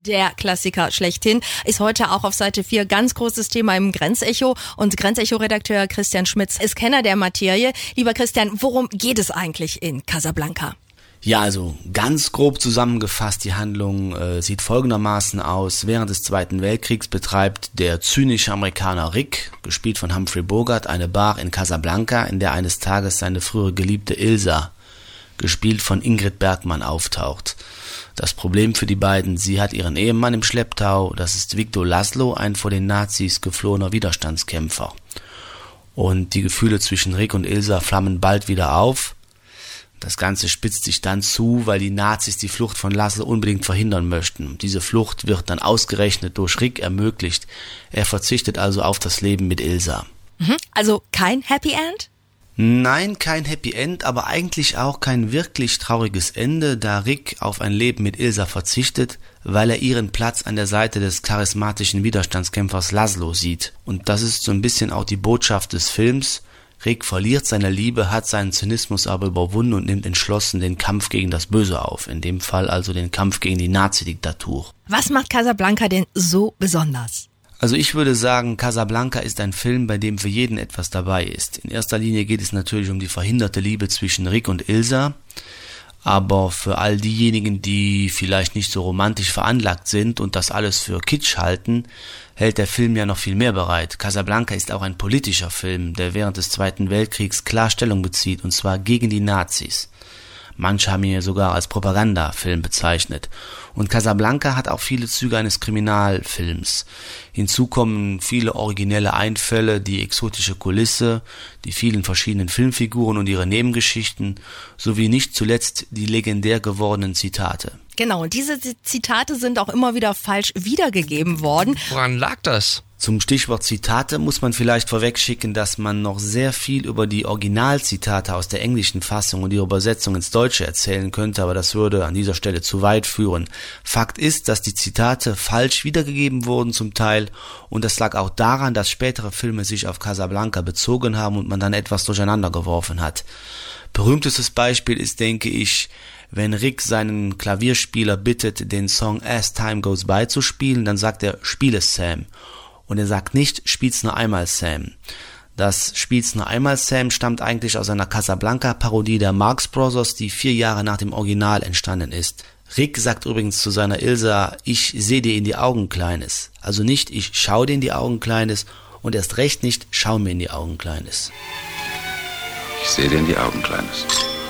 Der Klassiker schlechthin ist heute auch auf Seite 4 ganz großes Thema im Grenzecho. Und Grenzecho-Redakteur Christian Schmitz ist Kenner der Materie. Lieber Christian, worum geht es eigentlich in Casablanca? Ja, also ganz grob zusammengefasst, die Handlung sieht folgendermaßen aus. Während des Zweiten Weltkriegs betreibt der zynische Amerikaner Rick, gespielt von Humphrey Bogart, eine Bar in Casablanca, in der eines Tages seine frühere Geliebte Ilsa, gespielt von Ingrid Bergman, auftaucht. Das Problem für die beiden: sie hat ihren Ehemann im Schlepptau, das ist Victor Laszlo, ein vor den Nazis geflohener Widerstandskämpfer. Und die Gefühle zwischen Rick und Ilsa flammen bald wieder auf. Das Ganze spitzt sich dann zu, weil die Nazis die Flucht von Laszlo unbedingt verhindern möchten. Diese Flucht wird dann ausgerechnet durch Rick ermöglicht. Er verzichtet also auf das Leben mit Ilsa. Also kein Happy End? Nein, kein Happy End, aber eigentlich auch kein wirklich trauriges Ende, da Rick auf ein Leben mit Ilsa verzichtet, weil er ihren Platz an der Seite des charismatischen Widerstandskämpfers Laszlo sieht. Und das ist so ein bisschen auch die Botschaft des Films. Rick verliert seine Liebe, hat seinen Zynismus aber überwunden und nimmt entschlossen den Kampf gegen das Böse auf. In dem Fall also den Kampf gegen die Nazi-Diktatur. Was macht Casablanca denn so besonders? Also ich würde sagen, Casablanca ist ein Film, bei dem für jeden etwas dabei ist. In erster Linie geht es natürlich um die verhinderte Liebe zwischen Rick und Ilsa, aber für all diejenigen, die vielleicht nicht so romantisch veranlagt sind und das alles für Kitsch halten, hält der Film ja noch viel mehr bereit. Casablanca ist auch ein politischer Film, der während des Zweiten Weltkriegs klar Stellung bezieht, und zwar gegen die Nazis. Manche haben ihn ja sogar als Propagandafilm bezeichnet. Und Casablanca hat auch viele Züge eines Kriminalfilms. Hinzu kommen viele originelle Einfälle, die exotische Kulisse, die vielen verschiedenen Filmfiguren und ihre Nebengeschichten, sowie nicht zuletzt die legendär gewordenen Zitate. Genau, und diese Zitate sind auch immer wieder falsch wiedergegeben worden. Woran lag das? Zum Stichwort Zitate muss man vielleicht vorwegschicken, dass man noch sehr viel über die Originalzitate aus der englischen Fassung und ihre Übersetzung ins Deutsche erzählen könnte, aber das würde an dieser Stelle zu weit führen. Fakt ist, dass die Zitate falsch wiedergegeben wurden zum Teil, und das lag auch daran, dass spätere Filme sich auf Casablanca bezogen haben und man dann etwas durcheinander geworfen hat. Berühmtestes Beispiel ist, denke ich, wenn Rick seinen Klavierspieler bittet, den Song As Time Goes By zu spielen, dann sagt er, spiel es, Sam. Und er sagt nicht, spiel's nur einmal, Sam. Das Spiel's nur einmal, Sam stammt eigentlich aus einer Casablanca-Parodie der Marx Brothers, die 4 Jahre nach dem Original entstanden ist. Rick sagt übrigens zu seiner Ilsa, ich seh dir in die Augen, Kleines. Also nicht, ich schau dir in die Augen, Kleines, und erst recht nicht, schau mir in die Augen, Kleines. Ich sehe dir in die Augen, Kleines.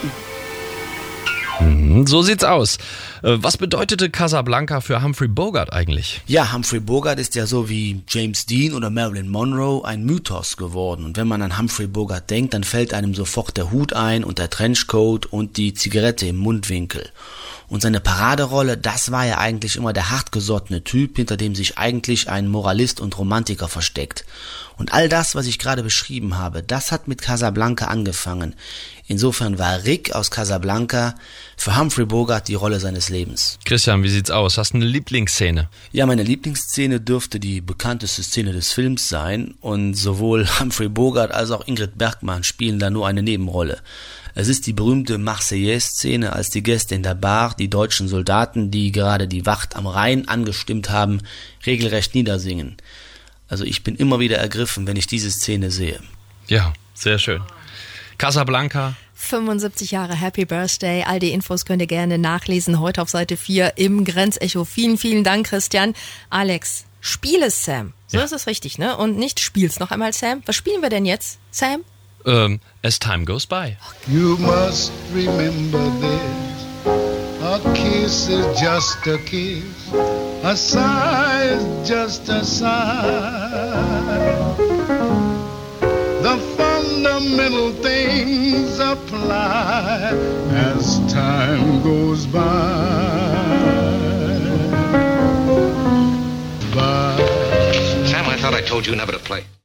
So sieht's aus. Was bedeutete Casablanca für Humphrey Bogart eigentlich? Ja, Humphrey Bogart ist ja so wie James Dean oder Marilyn Monroe ein Mythos geworden. Und wenn man an Humphrey Bogart denkt, dann fällt einem sofort der Hut ein und der Trenchcoat und die Zigarette im Mundwinkel. Und seine Paraderolle, das war ja eigentlich immer der hartgesottene Typ, hinter dem sich eigentlich ein Moralist und Romantiker versteckt. Und all das, was ich gerade beschrieben habe, das hat mit Casablanca angefangen. Insofern war Rick aus Casablanca für Humphrey Bogart die Rolle seines Lebens. Christian, wie sieht's aus? Hast du eine Lieblingsszene? Ja, meine Lieblingsszene dürfte die bekannteste Szene des Films sein, und sowohl Humphrey Bogart als auch Ingrid Bergman spielen da nur eine Nebenrolle. Es ist die berühmte Marseillaise-Szene, als die Gäste in der Bar die deutschen Soldaten, die gerade die Wacht am Rhein angestimmt haben, regelrecht niedersingen. Also ich bin immer wieder ergriffen, wenn ich diese Szene sehe. Ja, sehr schön. Casablanca. 75 Jahre Happy Birthday. All die Infos könnt ihr gerne nachlesen, heute auf Seite 4 im Grenzecho. Vielen, vielen Dank, Christian. Alex, spiel es, Sam. So ist es richtig, ne? Und nicht spiel's noch einmal, Sam. Was spielen wir denn jetzt, Sam? As Time Goes By. You must remember this. A kiss is just a kiss. A sigh is just a sigh. The fundamental things apply as time goes by. Sam, I thought I told you never to play.